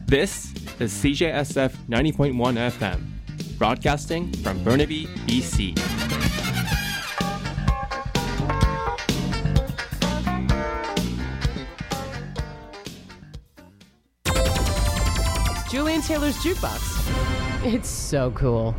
This is CJSF 90.1 FM, broadcasting from Burnaby, BC. Julian Taylor's Jukebox. It's so cool.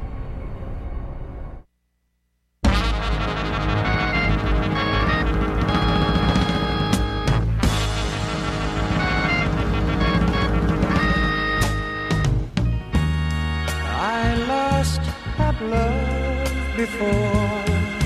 I lost that love before,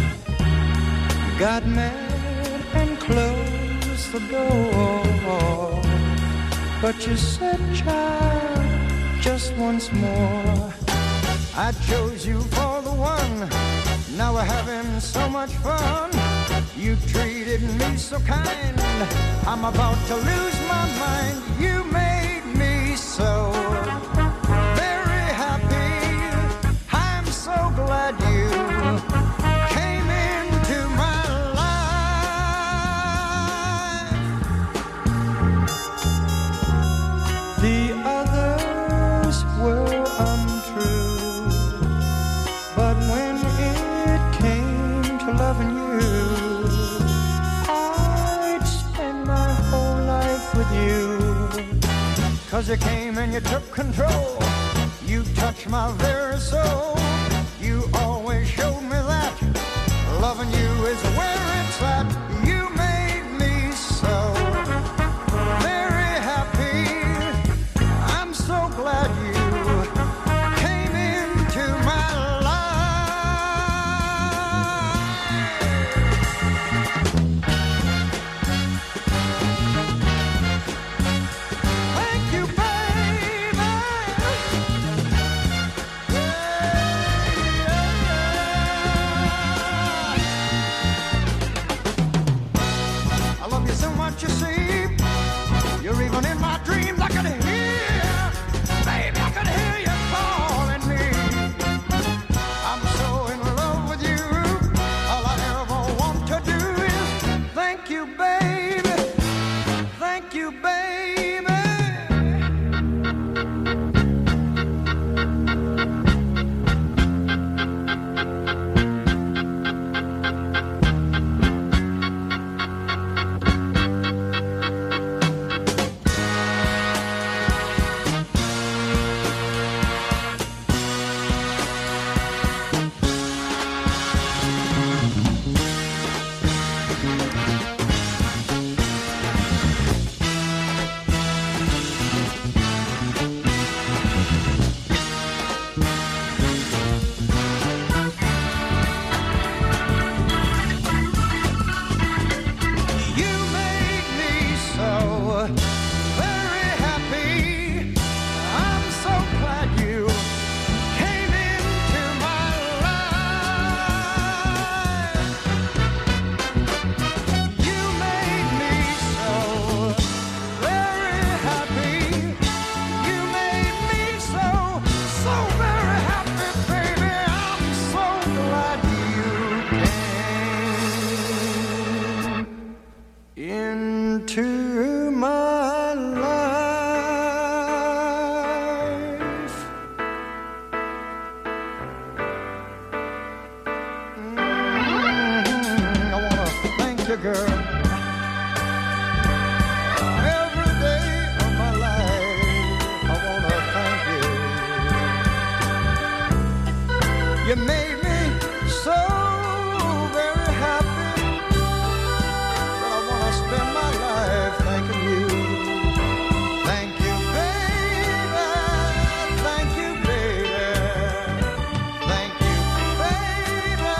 got mad and closed the door, but you said, child, just once more. I chose you for the one, now we're having so much fun. You treated me so kind, I'm about to lose my mind. You made me so very happy, I'm so glad you came into my life. The others were untrue, but when it came to loving you, I'd spend my whole life with you. 'Cause you came and you took control, you touched my very soul. You always showed me that loving you is where it's at. You made me so very happy, I'm so glad you came into my life. Thank you, baby. I love you so much, you see. You're even in my dreams. I can hear, baby, I can hear you calling me. I'm so in love with you. All I ever want to do is thank you, baby. Thank you, baby. You made me so very happy, I'm so glad you came into my life. You made me so very happy, you made me so very happy, baby. I'm so glad you came into my life. I wanna thank you, girl, every day of my life. I wanna thank you. You made me so very happy that I wanna spend my life thanking you. Thank you, baby. Thank you, baby. Thank you, baby.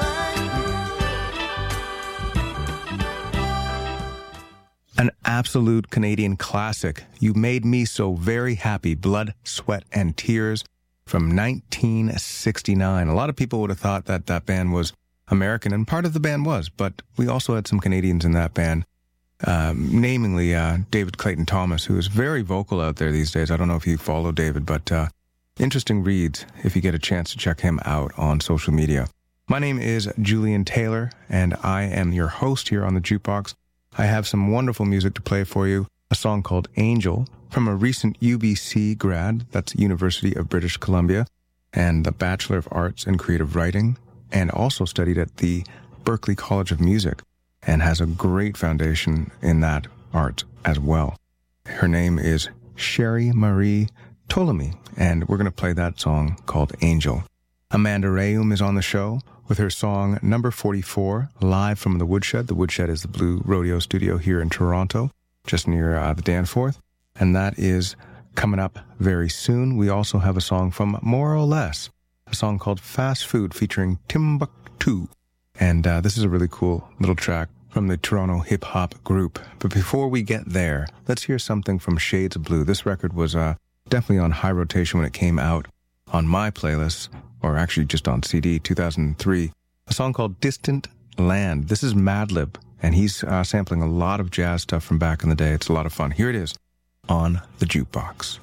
Thank you. An absolute Canadian classic, You Made Me So Very Happy, Blood, Sweat, and Tears from 1969. A lot of people would have thought that that band was American, and part of the band was, but we also had some Canadians in that band, namely David Clayton Thomas, who is very vocal out there these days. I don't know if you follow David, but interesting reads if you get a chance to check him out on social media. My name is Julian Taylor, and I am your host here on the Jukebox. I have some wonderful music to play for you. a song called Angel from a recent UBC grad, that's University of British Columbia, and the Bachelor of Arts in Creative Writing, and also studied at the Berklee College of Music, and has a great foundation in that art as well. Her name is Sherry Marie Ptolemy, and we're going to play that song called Angel. Amanda Rayum is on the show with her song number 44, live from the Woodshed. The Woodshed is the Blue Rodeo studio here in Toronto, just near the Danforth, and that is coming up very soon. We also have a song from More or Less, a song called Fast Food featuring Timbuktu, and this is a really cool little track from the Toronto hip-hop group. But before we get there, let's hear something from Shades of Blue. This record was definitely on high rotation when it came out on my playlist, or actually just on CD, 2003. A song called Distant Land. This is Madlib, and he's sampling a lot of jazz stuff from back in the day. It's a lot of fun. Here it is on the Jukebox.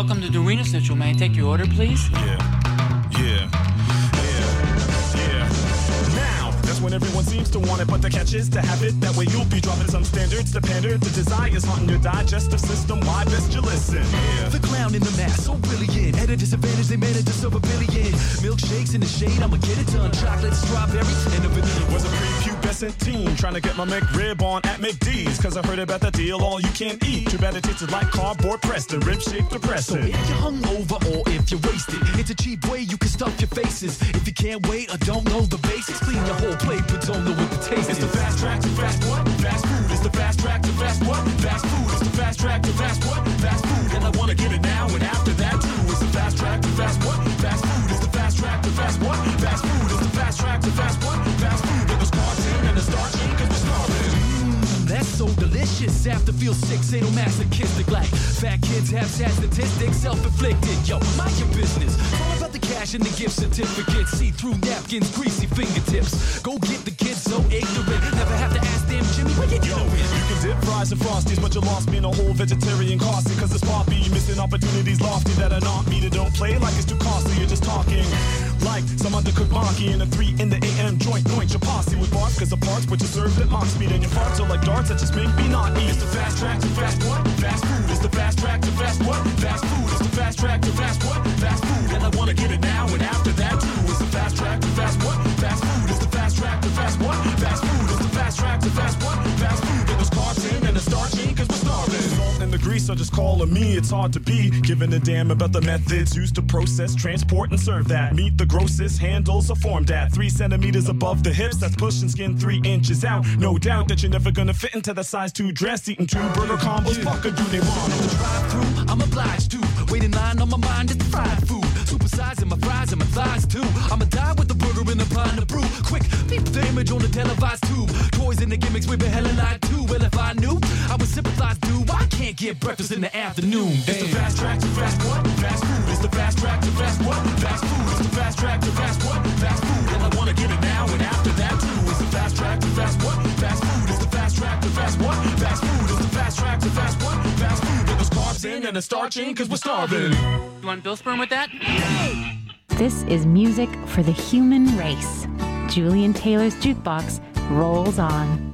Welcome to Dorina Central. May I take your order, please? Yeah. Now, that's when everyone seems to want it, but the catch is to have it. That way you'll be dropping some standards to pander. The desire's haunting your digestive system. Why best you listen? Yeah. The clown in the mask, so brilliant. At a disadvantage, they managed to serve a billion. Milkshakes in the shade, I'ma get it done. Chocolate, strawberry, and a vanilla. Was a prepubescent teen trying to get my McRib on at McD's. Cause I heard about the deal, all you can eat. Too bad it tasted like cardboard pressed and rib-shaped So depressing. if you're hungover or if you're wasted, it's a cheap way you can stuff your faces. If you can't wait or don't know the basics, clean your whole plate, but don't know what the taste It's is. the fast track to fast what? Fast food. It's the fast track to fast what? Fast food. It's the fast track to fast what? Fast food. And I wanna get it now and after that too. It's the fast track to fast what? Fast food. It's the fast track to fast what? Fast food. It's the fast track to fast what? Fast food. With the starting and the starching cause we're starving. That's so delicious. After feel sick, sadomasochistic. Like fat kids have sad statistics, self-inflicted. Yo, mind your business. All about the cash and the gift certificates. See-through napkins, greasy fingertips. Go get the kids so ignorant. Never have to ask them, Jimmy, where you going? You can dip fries and frosties, but you lost being a whole vegetarian costly. Cause it's poppy, you missing opportunities lofty that are not me. That don't play like it's too costly. You're just talking like some undercooked monkey in a 3 in the AM joint. Your posse with barf cause the parts but you served at mock speed. And your farts are like darts that just make me not eat. It's the fast track to fast what? Fast food. It's the fast track to fast what? Fast food. It's the fast track to fast what? Fast food. And I wanna get it now and after that too. It's the fast track to fast what? Fast food. It's the fast track to fast what? Fast food. It's the fast track to fast what? Fast food. Get those carbs in and the starch in cause we're starving. Salt and the grease are just calling me. It's hard to be giving a damn about the methods used to process, transport, and serve that meat. The grossest handles are formed at 3 centimeters above the hips. That's pushing skin 3 inches out. No doubt that you're never gonna fit into the size 2 dress. Eating 2 burger combos. Fuck or do they want? At the drive-thru, I'm obliged to. Wait in line on my mind, it's fried food. Supersizing my fries and my thighs too. I'ma die with the burger and the pint of brew. Quick, peep the image on the televised tube. Toys and the gimmicks, we been hella lied too. Well, if I knew, I would sympathize, dude. Why I can't get breakfast in the afternoon? It's the fast track to fast what? Fast food. It's the fast track to fast what? Fast food. It's the fast track to fast what? Fast food. And I wanna get it now and after that too. It's the fast track to fast what? Fast food. It's the fast track to fast what? Fast food. It's the fast track to fast what? Fast food. Get those carbs in and the starch in cause we're starving. You want Bill Sperm with that? This is music for the human race. Julian Taylor's Jukebox rolls on.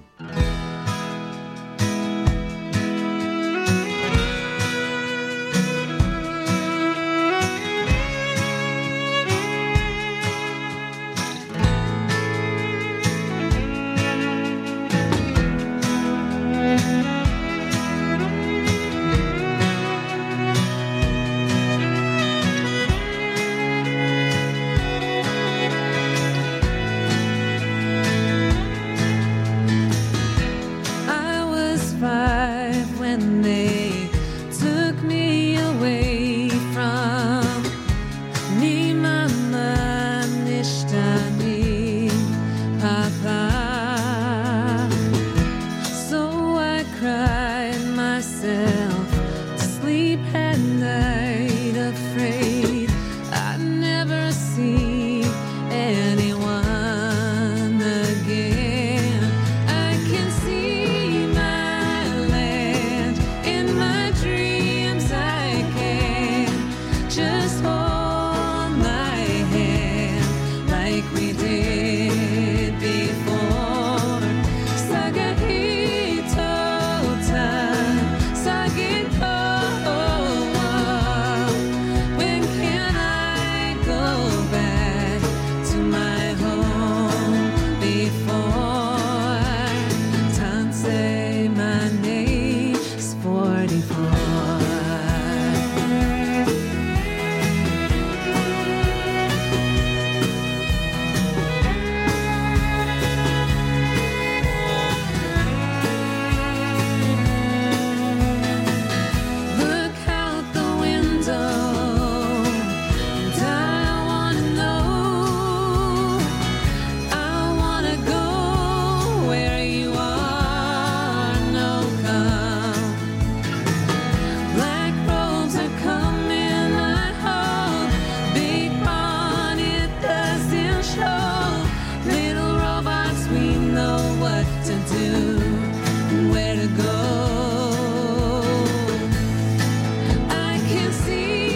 I can see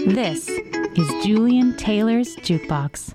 This is Julian Taylor's Jukebox.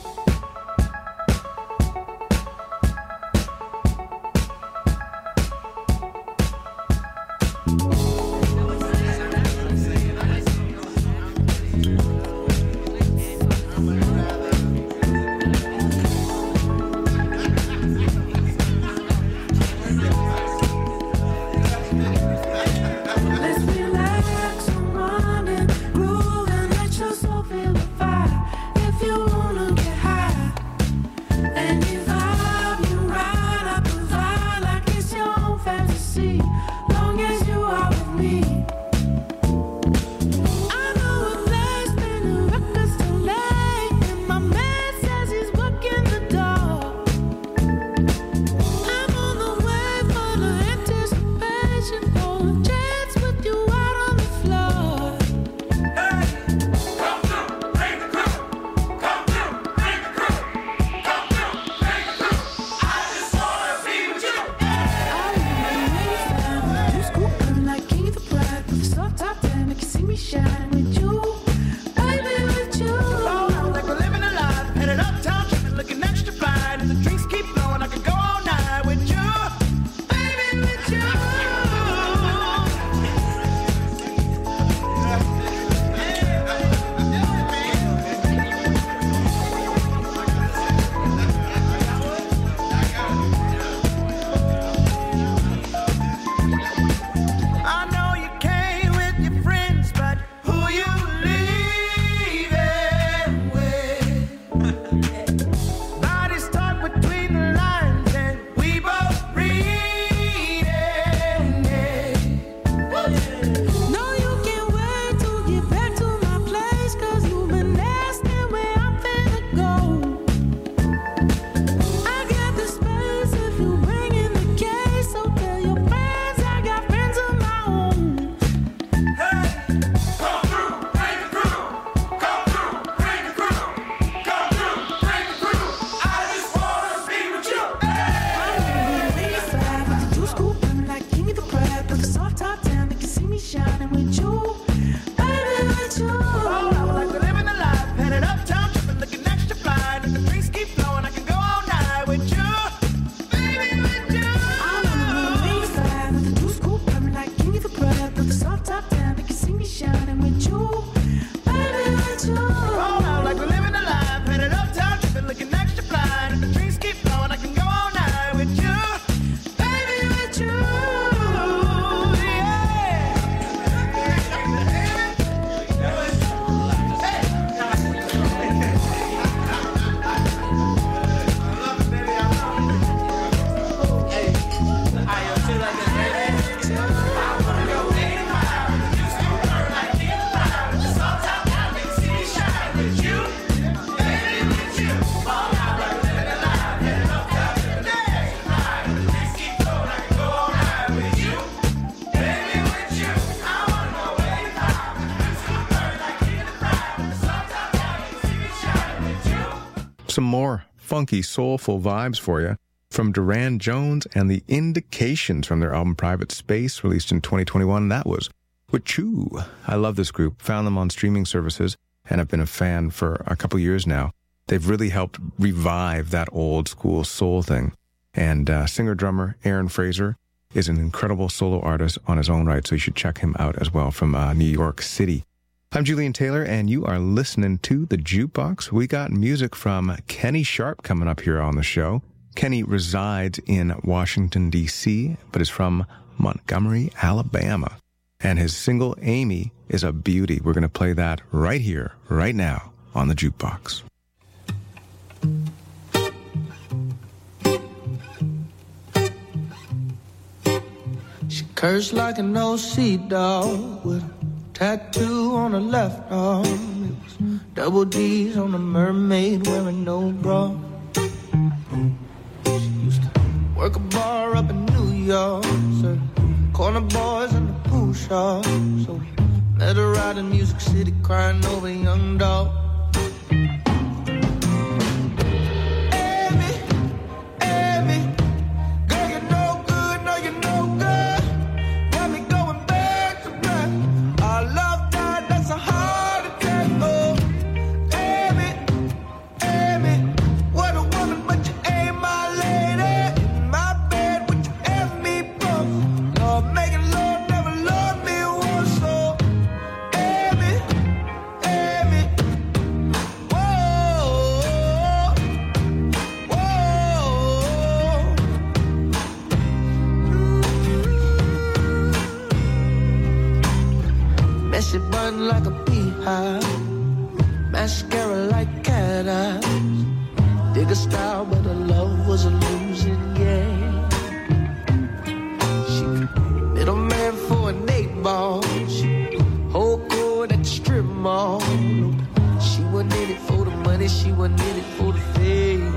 Some more funky, soulful vibes for you from Duran Jones and the Indications from their album Private Space, released in 2021. That was Wachoo. I love this group. Found them on streaming services and have been a fan for a couple years now. They've really helped revive that old school soul thing. And singer-drummer Aaron Fraser is an incredible solo artist on his own right, so you should check him out as well from New York City. I'm Julian Taylor, and you are listening to The Jukebox. We got music from Kenny Sharp coming up here on the show. Kenny resides in Washington, D.C., but is from Montgomery, Alabama. And his single, Amy, is a beauty. We're going to play that right here, right now, on The Jukebox. She cursed like an OC dog with a tattoo on her left arm. It was double D's on a mermaid wearing no bra. She used to work a bar up in New York, serve corner boys in the pool shop. So met her out in Music City crying over a young dog. mascara like cat eyes. Dig a style, but her love was a losing game. She middleman for an 8-ball. She whole court at the strip mall. She wasn't in it for the money, she wasn't in it for the fame.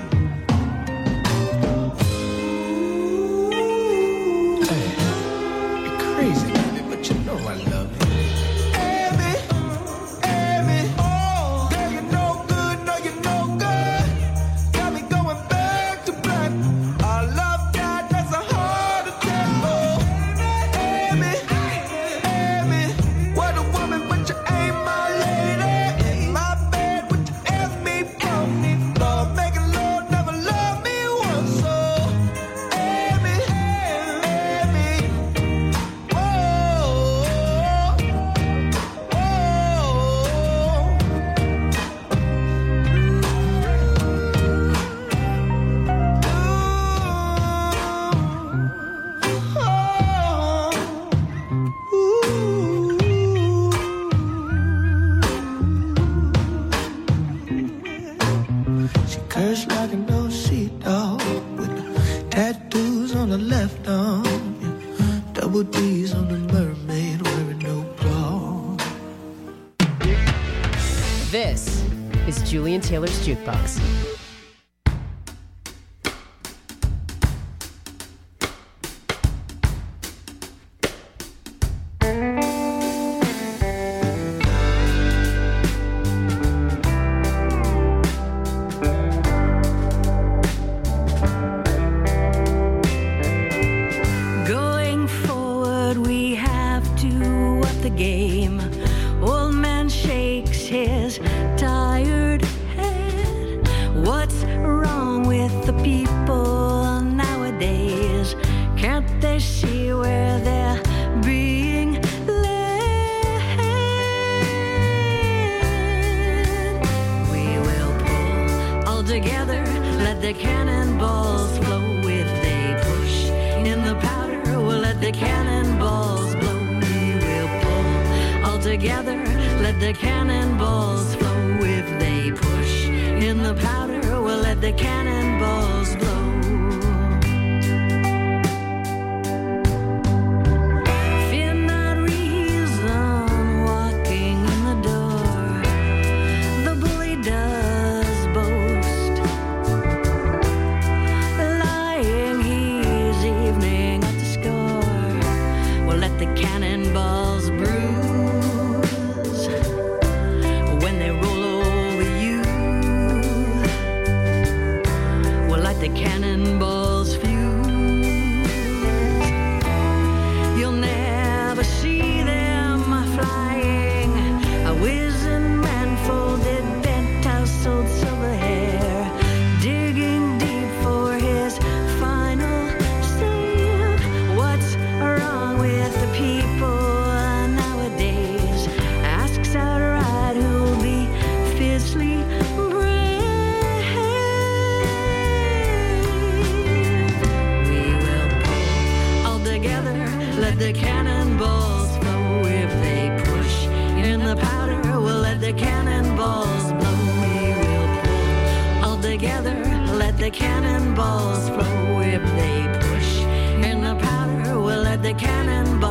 Hey, you're crazy, baby, but you know I love you. This is Julian Taylor's Jukebox. Going forward, we have to up the game. Old man shakes his tired head. What's wrong with the people nowadays? Can't they see where they're being led? We will pull all together, let the cannonballs flow. If they push in the powder, we'll let the cannonballs blow. We will pull all together, let the cannonballs flow. If they push in the powder, we'll let the cannonballs blow. Fear not reason walking in the door. The bully does boast, lying he's evening at the score. We'll let the cannonballs bruise when they roll over you. We'll let the cannonballs fuse. You'll never see them flying. A wizened man folded, bent, tousled silver hair, digging deep for his final save. What's wrong with the people nowadays? Asks outright who'll be fiercely brave. We will pull all together, let the cannonballs flow. If they push in the powder, we'll let the cannonballs blow. We will pull all together, let the cannonballs flow. If they push in the powder, we'll let the cannonballs